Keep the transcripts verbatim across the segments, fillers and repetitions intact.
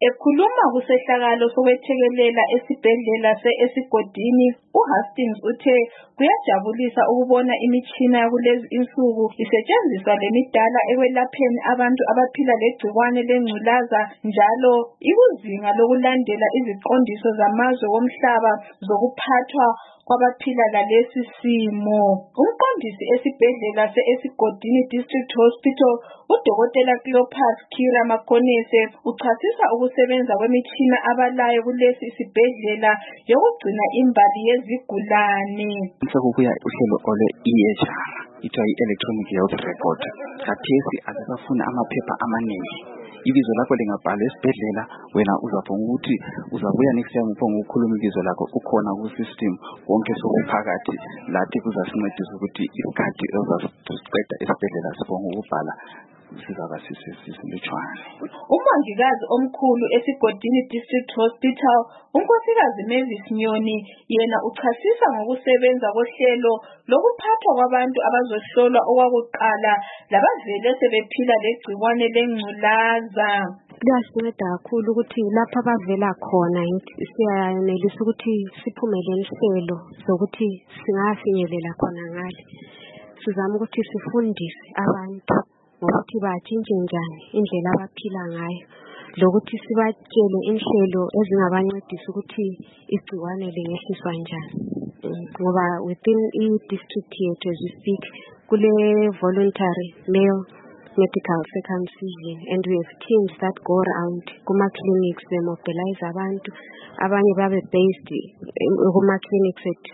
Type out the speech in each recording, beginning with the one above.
Ekhuluma kusehlakalo sokwethekelela esibhedlela se-Esigodini, uHastings uthe kuyajabulisa ukubona imitshina yakulezi insuku isetshenziswa lemidala ekwelapheni abantu abaphila legciwane lengculaza, njalo ikuzinga lokulandela iziqondiso zamazwe womhlaba zokuphathwa kwabaphila lalesi simo. Umqondisi esibhedlela se-Esigodini District Hospital, uDokotela Cleopas Kira Makonese, uchasisa ukusebenza kwemitshina abalayo kulesi isibhedlela yokugcina imbali yezigulane. Sekubuya uhlelo ole E H R, ithiwa i-Electronic Health Record. Khathesi asisafuna amaphepha amaningi. Ibizo lakho lingabhalwa esibhedlela, wena uzabonga ukuthi uzabuya next time ubonga ukukhuluma ibizo lakho ukhona ku system wonke sokuphakathi lathi kuzasincedisa ukuthi isikhathi ezasiqeda esibhedlela sibonga ukubhala sizaba sisilutshwane. Umongikazi omkhulu eSigodini District Hospital, unkosikazi Mavis Nyoni, yena uchasisa ngokusebenza kohlelo lokuphathwa kwabantu abazohlolwa okwakuqala labavele sebephila legciwane lengculaza. Kuyasinceda kakhulu ukuthi lapha abavela khona siyanelisa ukuthi siphumele inhlelo zokuthi singafinyelela khona ngale. Sizama ukuthi sifundise abantu ukuthi batshintshe njani indlela abaphila ngayo, lokuthi sibatshele inhlelo ezingabancedisa ukuthi igciwane lingehliswa njani. Ngoba within i-district yethu as we speak, kule voluntary male medical circumcision, and we have teams that go around kuma clinics bemobilize abantu, abanye babe based kuma clinics at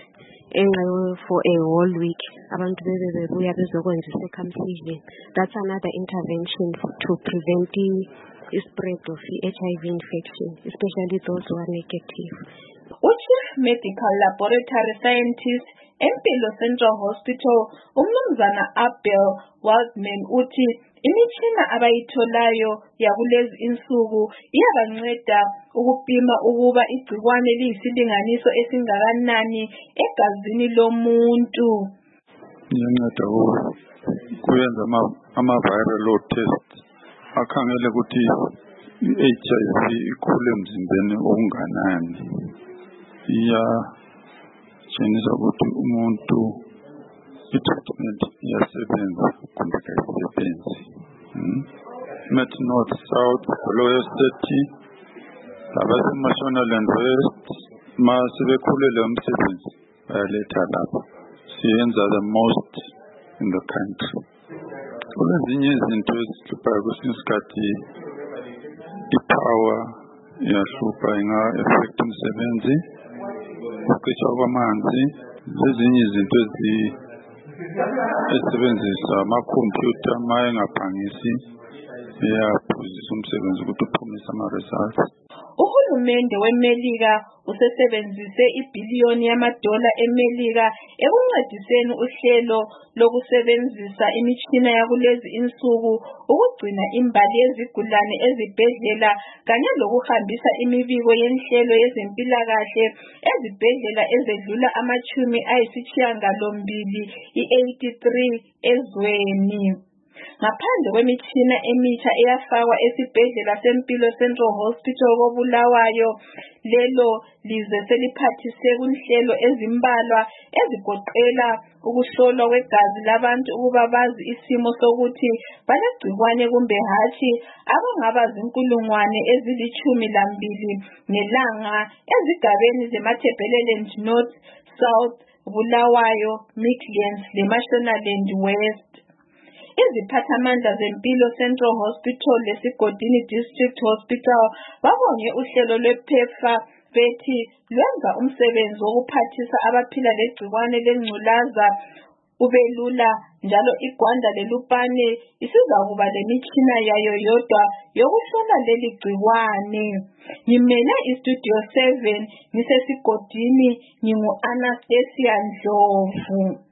for a whole week. Abantu bebe bebuya bezokwenza circumcision. That's another intervention to prevent the spread of the H I V infection, especially those who are negative. Chief Medical Laboratory Scientist Empilo Central Hospital, uMnumzana Abel Waldman, uthi imitshina abayitholayo yakulezi insuku iyabanceda ukupima ukuba igciwane liyisilinganiso esingakanani egazini lomuntu. Iyanceda kuyenza ama-viral load test akhangele ukuthi i-H I V ikhule emzimbeni okunganani. Iyatshengisa ukuthi umuntu i-treatment iyasebenza kumbe kayisebenzi. Met North South Lower thirty labasemaShonaland West masebekhulele umsebenzi bayaletha lapha. Siyenza the most in the country. Kulezinye izinto ezihluphayo kwesinye isikhathi i-power iyahlupha, inga-affect umsebenzi, ukucitsha kwamanzi, lezinye izinto ezisebenzisa amakhompyutha ma engaphangisi iyaphuzisa umsebenzi ukuthi uphumise ama-results. Uhulumende weMelika usesebenzise ibhiliyoni yamadola eMelika ekuncediseni uhlelo lokusebenzisa imitshina yakulezi insuku ukugcina imbali yezigulane ezibhedlela kanye lokuhambisa imibiko yenhlelo yezempilakahle ezibhedlela ezedlula amachumi ayisishiyagalombili i-eighty-three ezweni. Ngaphandle kwemitshina emitsha eyafakwa esibhedlela seMpilo Central Hospital koBulawayo, lelo lize seliphathise kunhlelo ezimbalwa ezigoqela ukuhlolwa kwegazi labantu ukuba bazi isimo sokuthi balegcikwane kumbe hatshi abangaba zinkulungwane ezilitshumi lambili ngelanga ezigabeni zeMatabeleland North, South, Bulawayo, Midlands leMashonaland West. Iziphathamandla zempilo Central Hospital leSigodini District Hospital babonge uhlelo lwePhePha bethi lwenza umsebenzi wokuphathisa abaphila legciwane lengculaza ubelula, njalo iGwanda leLupane isizakuba lemitshina yayo yodwa yokuhlola leli gciwane. Ngimele iStudio seven ngiseSigodini, ngingu Anastasia Ndlovu.